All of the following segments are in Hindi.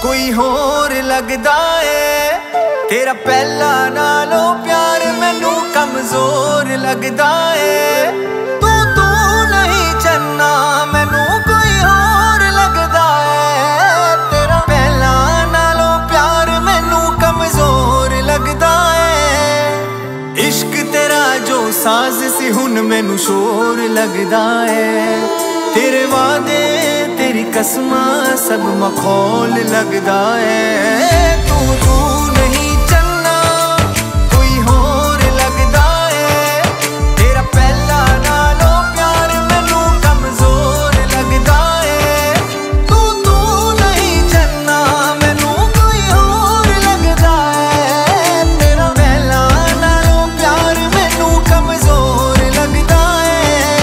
कोई होर लगदा है। तेरा पहला नालों प्यार मैनू कमजोर लगदा है। तू नहीं चन्ना मैनू कोई होर लगदा है। तेरा पहला नालों प्यार मैनू कमजोर लगदा है। इश्क तेरा जो साज सी हुन मैनू शोर लगदा है। तेरे वादे तेरी कसमां सब मखौल लगदा है। तू नहीं चन्ना कोई होर लगदा है। तेरा पहला नालों प्यार मैनू कमजोर लगदा है। तू नहीं चन्ना मैनू कोई होर लगदा है। तेरा पहला नालों प्यार मैनू कमजोर लगदा है।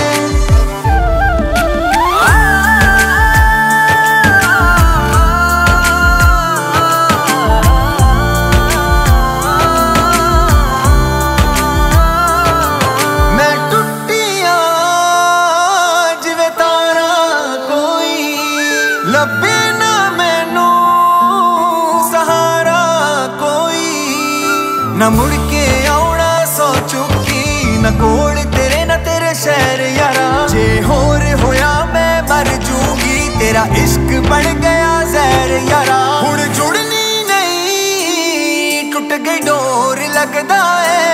लब्बे ना मैनू सहारा कोई, ना मुड़ के आउणा सौ चुकी, ना कोल तेरे ना तेरे शहर यारा। जे होर होया मैं मर जूंगी, तेरा इश्क बन गया जहर यारा। हुण जुड़नी नहीं टुट गई डोर लगदा है।